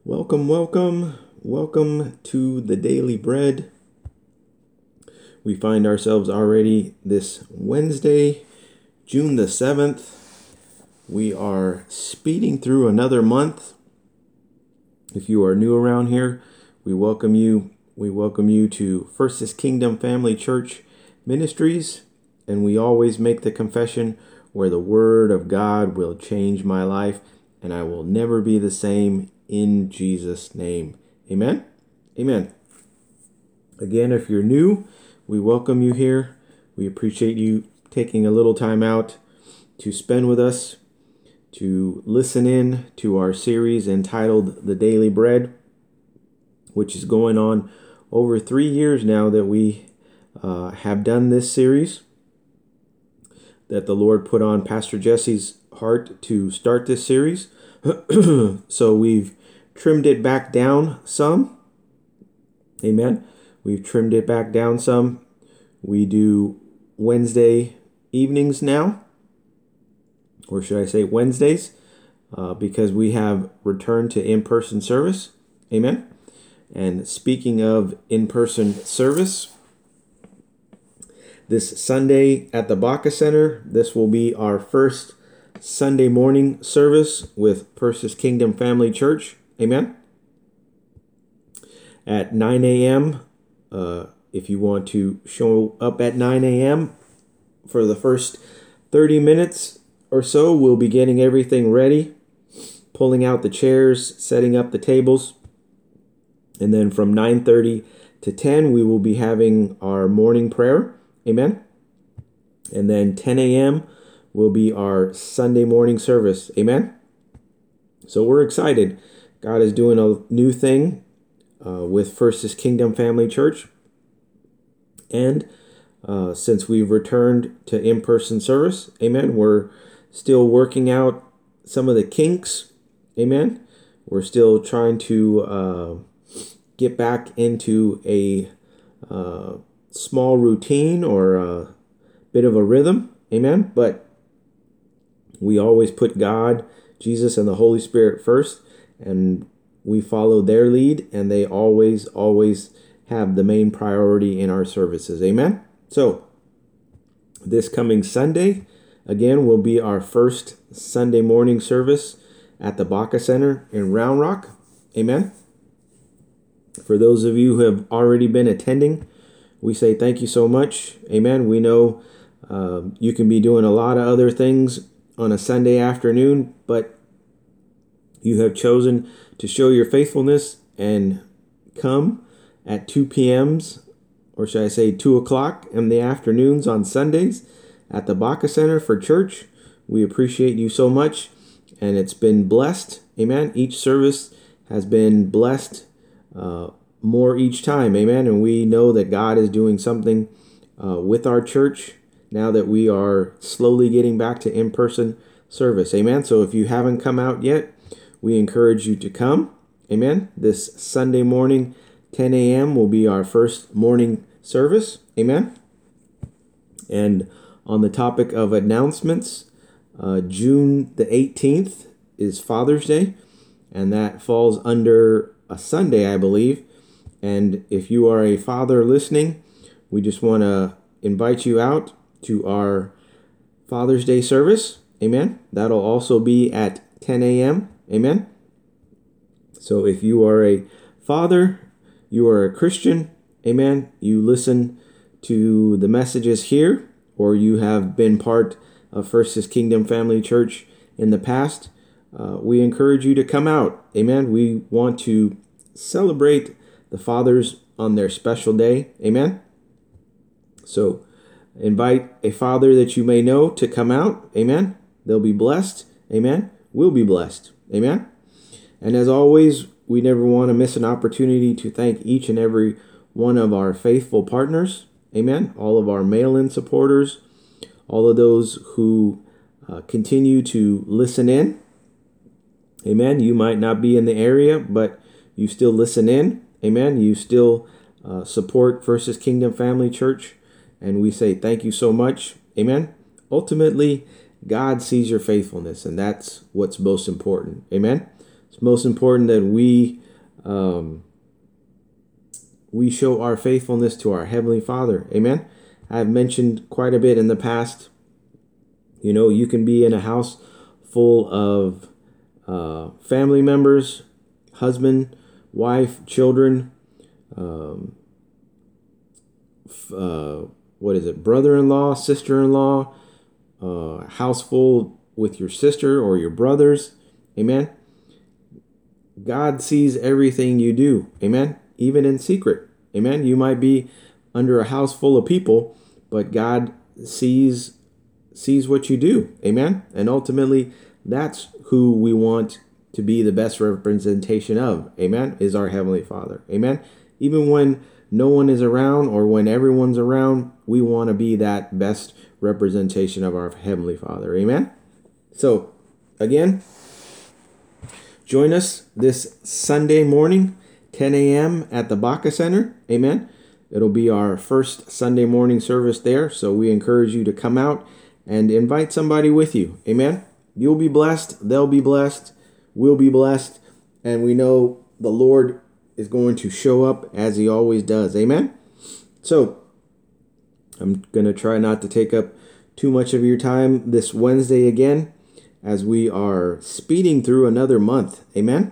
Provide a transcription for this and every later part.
Welcome to the Daily Bread. We find ourselves already this Wednesday, June the 7th. We are speeding through another month. If you are new around here, we welcome you. We welcome you to First is Kingdom Family Church Ministries, and we always make the confession where the Word of God will change my life, and I will never be the same in Jesus' name. Amen? Amen. Again, if you're new, we welcome you here. We appreciate you taking a little time out to spend with us, to listen in to our series entitled The Daily Bread, which is going on over 3 years now that we have done this series, that the Lord put on Pastor Jesse's heart to start this series. So we've trimmed it back down some. Amen. We've trimmed it back down some. We do Wednesday evenings now, or should I say Wednesdays, because we have returned to in-person service. Amen. And speaking of in-person service, this Sunday at the Baca Center, this will be our first Sunday morning service with First is Kingdom Family Church. Amen. At 9 a.m., if you want to show up at 9 a.m. for the first 30 minutes or so, we'll be getting everything ready, pulling out the chairs, setting up the tables. And then from 9:30 to 10, we will be having our morning prayer. Amen. And then 10 a.m. will be our Sunday morning service. Amen. So we're excited. God is doing a new thing with First is Kingdom Family Church. And since we've returned to in-person service, amen, we're still working out some of the kinks. Amen. We're still trying to get back into a small routine or a bit of a rhythm. Amen. But we always put God, Jesus, and the Holy Spirit first, and we follow their lead, and they always have the main priority in our services. Amen. So this coming Sunday, again, will be our first Sunday morning service at the Baca Center in Round Rock. Amen. For those of you who have already been attending, we say thank you so much. Amen. We know you can be doing a lot of other things on a Sunday afternoon, but you have chosen to show your faithfulness and come at 2 p.m.s, or should I say 2 o'clock in the afternoons on Sundays at the Baca Center for church. We appreciate you so much, and it's been blessed. Amen. Each service has been blessed more each time. Amen. And we know that God is doing something with our church now that we are slowly getting back to in-person service. Amen. So if you haven't come out yet, we encourage you to come. Amen. This Sunday morning, 10 a.m. will be our first morning service. Amen. And on the topic of announcements, June the 18th is Father's Day, and that falls under a Sunday, I believe. And if you are a father listening, we just want to invite you out to our Father's Day service. Amen. That'll also be at 10 a.m. Amen. So if you are a father, you are a Christian, amen, you listen to the messages here, or you have been part of First is Kingdom Family Church in the past, we encourage you to come out. Amen. We want to celebrate the fathers on their special day. Amen. So invite a father that you may know to come out. Amen. They'll be blessed. Amen. We'll be blessed. Amen. And as always, we never want to miss an opportunity to thank each and every one of our faithful partners. Amen. All of our mail-in supporters, all of those who continue to listen in. Amen. You might not be in the area, but you still listen in. Amen. You still support First is Kingdom Family Church. And we say thank you so much. Amen. Ultimately, God sees your faithfulness, and that's what's most important. Amen. It's most important that we show our faithfulness to our Heavenly Father. Amen. I've mentioned quite a bit in the past. You can be in a house full of family members, husband, wife, children, brother-in-law, sister-in-law, house full with your sister or your brothers. Amen. God sees everything you do. Amen. Even in secret. Amen. You might be under a house full of people, but God sees what you do. Amen. And ultimately, that's who we want to be the best representation of. Amen. Is our Heavenly Father. Amen. Even when no one is around or when everyone's around, we want to be that best representation of our Heavenly Father. Amen. So, again, join us this Sunday morning, 10 a.m. at the Baca Center. Amen. It'll be our first Sunday morning service there. So we encourage you to come out and invite somebody with you. Amen. You'll be blessed. They'll be blessed. We'll be blessed. And we know the Lord is going to show up as he always does. Amen. So I'm going to try not to take up too much of your time this Wednesday again, as we are speeding through another month. Amen.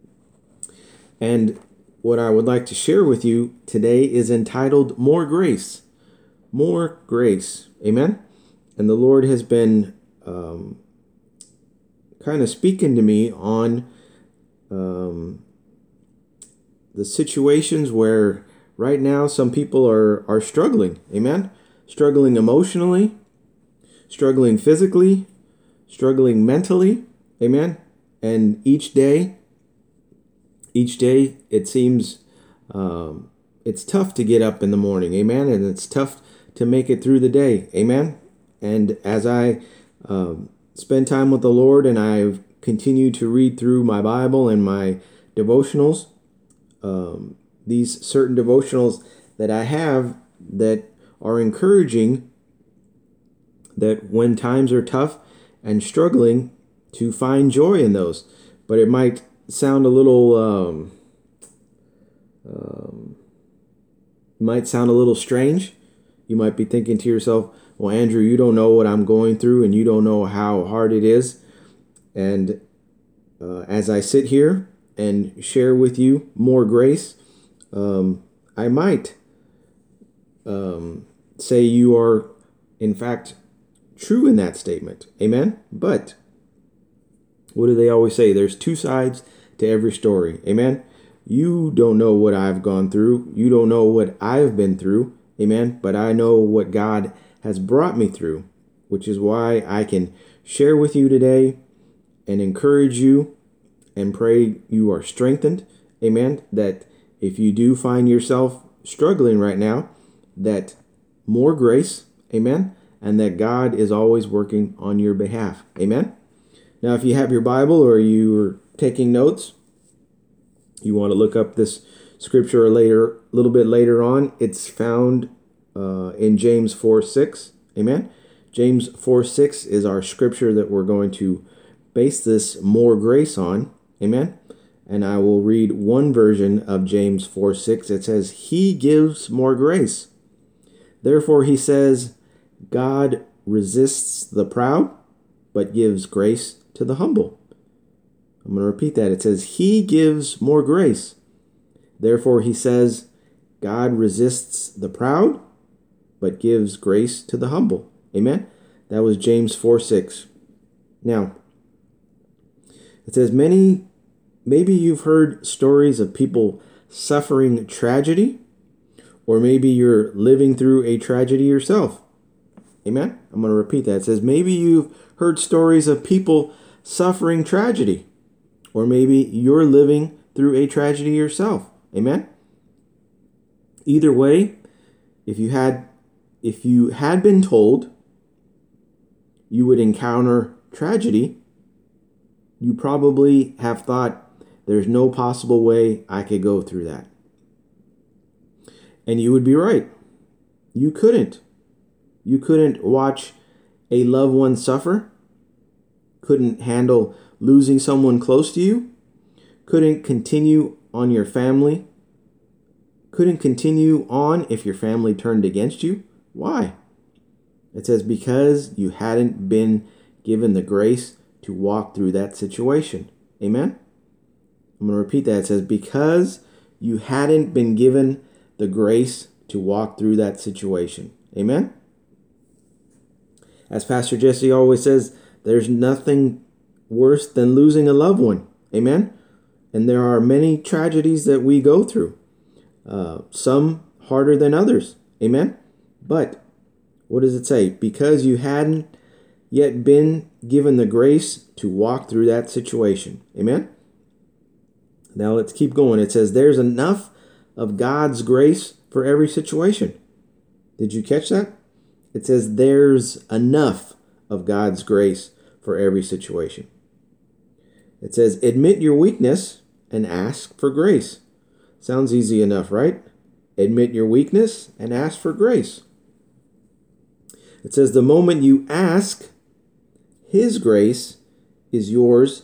And what I would like to share with you today is entitled More Grace. More Grace. Amen. And the Lord has been kind of speaking to me on the situations where right now some people are struggling. Amen. Struggling emotionally, struggling physically, struggling mentally. Amen. And each day it seems it's tough to get up in the morning. Amen. And it's tough to make it through the day. Amen. And as I spend time with the Lord and I've continued to read through my Bible and my devotionals, these certain devotionals that I have that are encouraging, that when times are tough and struggling, to find joy in those. But it might sound a little strange. You might be thinking to yourself, well, Andrew, you don't know what I'm going through and you don't know how hard it is. And as I sit here and share with you more grace, I might say you are, in fact, true in that statement. Amen? But what do they always say? There's two sides to every story. Amen? You don't know what I've gone through. You don't know what I've been through. Amen? But I know what God has brought me through, which is why I can share with you today and encourage you and pray you are strengthened. Amen? That if you do find yourself struggling right now, that more grace, amen, and that God is always working on your behalf. Amen? Now, if you have your Bible or you're taking notes, you want to look up this scripture a little bit later on. It's found in James 4:6. Amen? James 4:6 is our scripture that we're going to base this more grace on. Amen? And I will read one version of James 4:6. It says, He gives more grace. Therefore, he says, God resists the proud, but gives grace to the humble. I'm going to repeat that. It says, He gives more grace. Therefore, he says, God resists the proud, but gives grace to the humble. Amen? That was James 4:6. Now, it says, maybe you've heard stories of people suffering tragedy, or maybe you're living through a tragedy yourself. Amen? I'm going to repeat that. It says, maybe you've heard stories of people suffering tragedy, or maybe you're living through a tragedy yourself. Amen? Either way, if you had been told you would encounter tragedy, you probably have thought, there's no possible way I could go through that. And you would be right. You couldn't. You couldn't watch a loved one suffer, couldn't handle losing someone close to you, couldn't continue on your family, couldn't continue on if your family turned against you. Why? It says because you hadn't been given the grace to walk through that situation. Amen? I'm going to repeat that. It says because you hadn't been given the grace to walk through that situation. Amen? As Pastor Jesse always says, there's nothing worse than losing a loved one. Amen? And there are many tragedies that we go through. Some harder than others. Amen? But what does it say? Because you hadn't yet been given the grace to walk through that situation. Amen? Now let's keep going. It says there's enough of God's grace for every situation. Did you catch that? It says there's enough of God's grace for every situation. It says admit your weakness and ask for grace. Sounds easy enough, right? Admit your weakness and ask for grace. It says the moment you ask, His grace is yours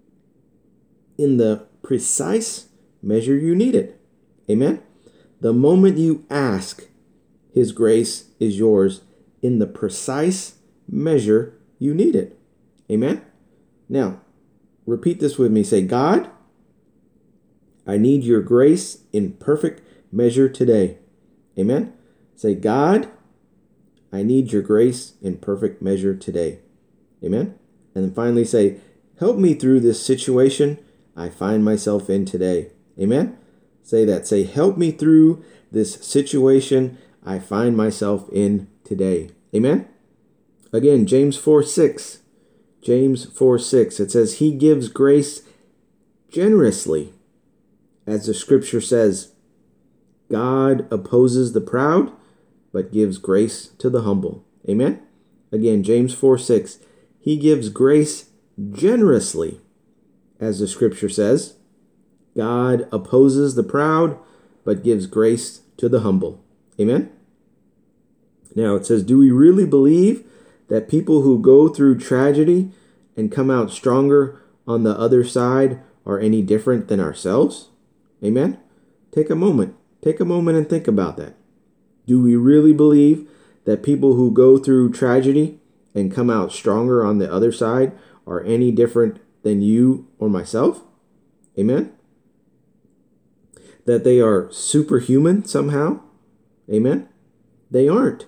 in the precise measure you need it. Amen? The moment you ask, His grace is yours in the precise measure you need it. Amen? Now, repeat this with me. Say, God, I need your grace in perfect measure today. Amen? Say, God, I need your grace in perfect measure today. Amen? And then finally say, help me through this situation I find myself in today. Amen? Say that. Say, help me through this situation I find myself in today. Amen? Again, James 4:6. James 4:6. It says, He gives grace generously. As the scripture says, God opposes the proud, but gives grace to the humble. Amen? Again, James 4:6. He gives grace generously. As the scripture says, God opposes the proud, but gives grace to the humble. Amen? Now it says, do we really believe that people who go through tragedy and come out stronger on the other side are any different than ourselves? Amen? Take a moment. Take a moment and think about that. Do we really believe that people who go through tragedy and come out stronger on the other side are any different than you or myself? Amen? That they are superhuman somehow? Amen? They aren't.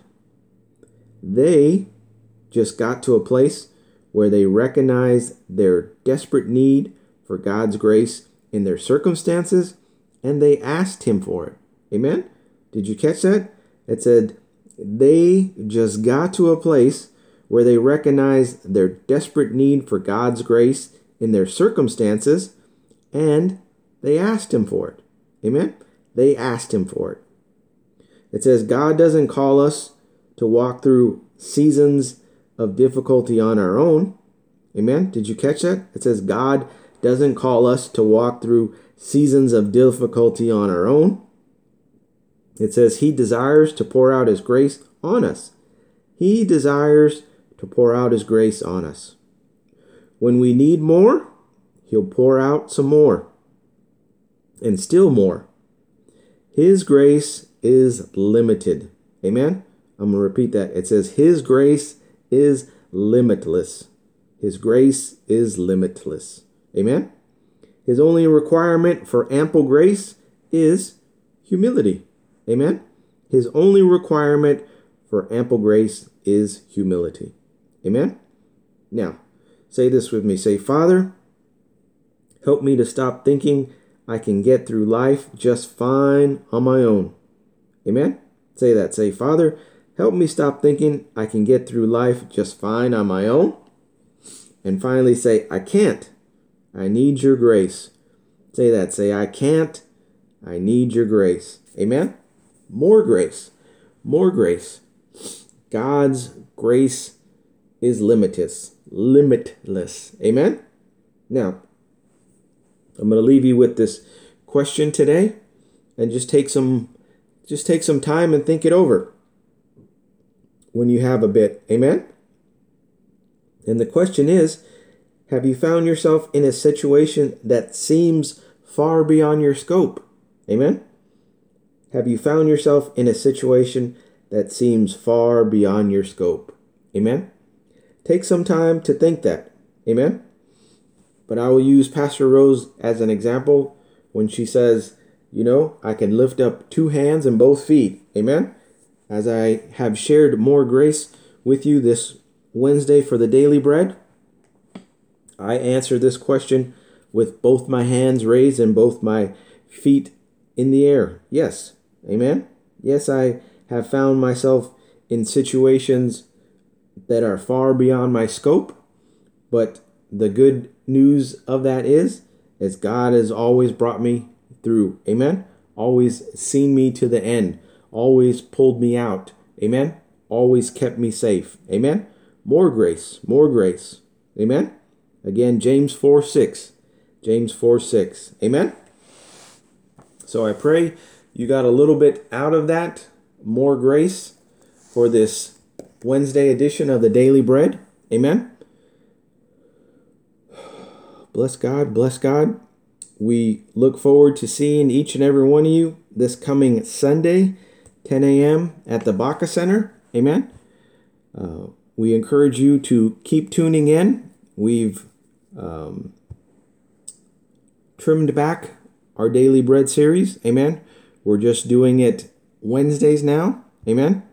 They just got to a place where they recognized their desperate need for God's grace in their circumstances, and they asked Him for it. Amen? Did you catch that? It said they just got to a place where they recognized their desperate need for God's grace in their circumstances, and they asked Him for it. Amen? They asked Him for it. It says God doesn't call us to walk through seasons of difficulty on our own. Amen? Did you catch that? It says God doesn't call us to walk through seasons of difficulty on our own. It says He desires to pour out His grace on us. He desires to pour out His grace on us. When we need more, He'll pour out some more. And still more. His grace is limited. Amen? I'm going to repeat that. It says His grace is limitless. His grace is limitless. Amen? His only requirement for ample grace is humility. Amen? His only requirement for ample grace is humility. Amen? Now, say this with me. Say, Father, help me to stop thinking I can get through life just fine on my own. Amen? Say that. Say, Father, help me stop thinking I can get through life just fine on my own. And finally say, I can't. I need your grace. Say that. Say, I can't. I need your grace. Amen? More grace. More grace. God's grace is limitless. Limitless. Amen? Now, I'm going to leave you with this question today and just take some time and think it over when you have a bit. Amen? And the question is, Have you found yourself in a situation that seems far beyond your scope? Amen? Have you found yourself in a situation that seems far beyond your scope? Amen? Take some time to think that. Amen? But I will use Pastor Rose as an example when she says, I can lift up 2 hands and both feet. Amen? As I have shared more grace with you this Wednesday for the daily bread, I answer this question with both my hands raised and both my feet in the air. Yes. Amen? Yes, I have found myself in situations that are far beyond my scope, but the good news of that is God has always brought me through. Amen? Always seen me to the end. Always pulled me out. Amen? Always kept me safe. Amen? More grace. More grace. Amen? Again, James 4:6. James 4:6. Amen? So I pray you got a little bit out of that. More grace for this Wednesday edition of the Daily Bread. Amen? Bless God. Bless God. We look forward to seeing each and every one of you this coming Sunday, 10 a.m. at the Baca Center. Amen? We encourage you to keep tuning in. We've trimmed back our Daily Bread series. Amen? We're just doing it Wednesdays now. Amen?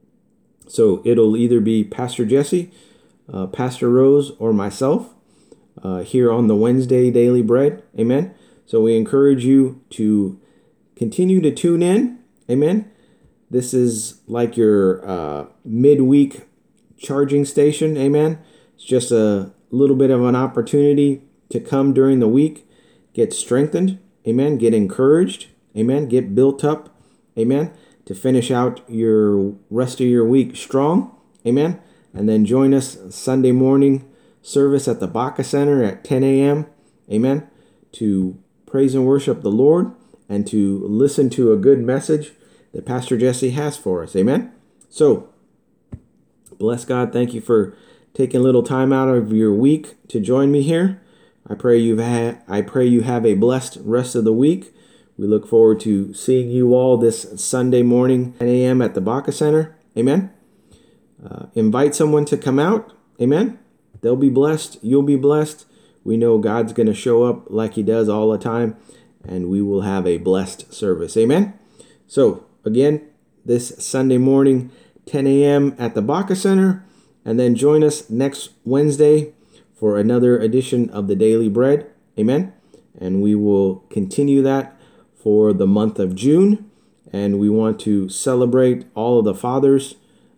So it'll either be Pastor Jesse, Pastor Rose, or myself here on the Wednesday Daily Bread. Amen? So we encourage you to continue to tune in. Amen? This is like your midweek charging station. Amen? It's just a little bit of an opportunity to come during the week, get strengthened. Amen? Get encouraged. Amen? Get built up. Amen? To finish out your rest of your week strong. Amen? And then join us Sunday morning service at the Baca Center at 10 a.m. Amen? To praise and worship the Lord and to listen to a good message that Pastor Jesse has for us. Amen? So, bless God. Thank you for taking a little time out of your week to join me here. I pray you have a blessed rest of the week. We look forward to seeing you all this Sunday morning, 10 a.m. at the Baca Center. Amen. Invite someone to come out. Amen. They'll be blessed. You'll be blessed. We know God's going to show up like he does all the time, and we will have a blessed service. Amen. So, again, this Sunday morning, 10 a.m. at the Baca Center, and then join us next Wednesday for another edition of the Daily Bread. Amen. And we will continue that for the month of June. And we want to celebrate all of the fathers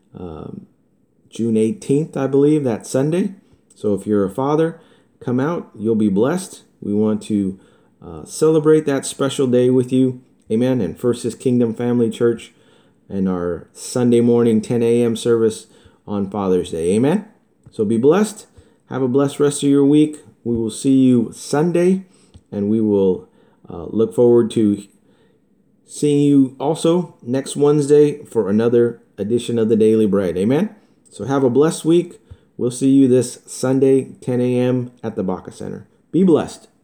June 18th, I believe, that Sunday. So if you're a father, come out. You'll be blessed. We want to celebrate that special day with you. Amen. And First is Kingdom Family Church and our Sunday morning 10 a.m. service on Father's Day. Amen. So be blessed. Have a blessed rest of your week. We will see you Sunday, and we will look forward to seeing you also next Wednesday for another edition of the Daily Bread. Amen. So have a blessed week. We'll see you this Sunday, 10 a.m. at the Baca Center. Be blessed.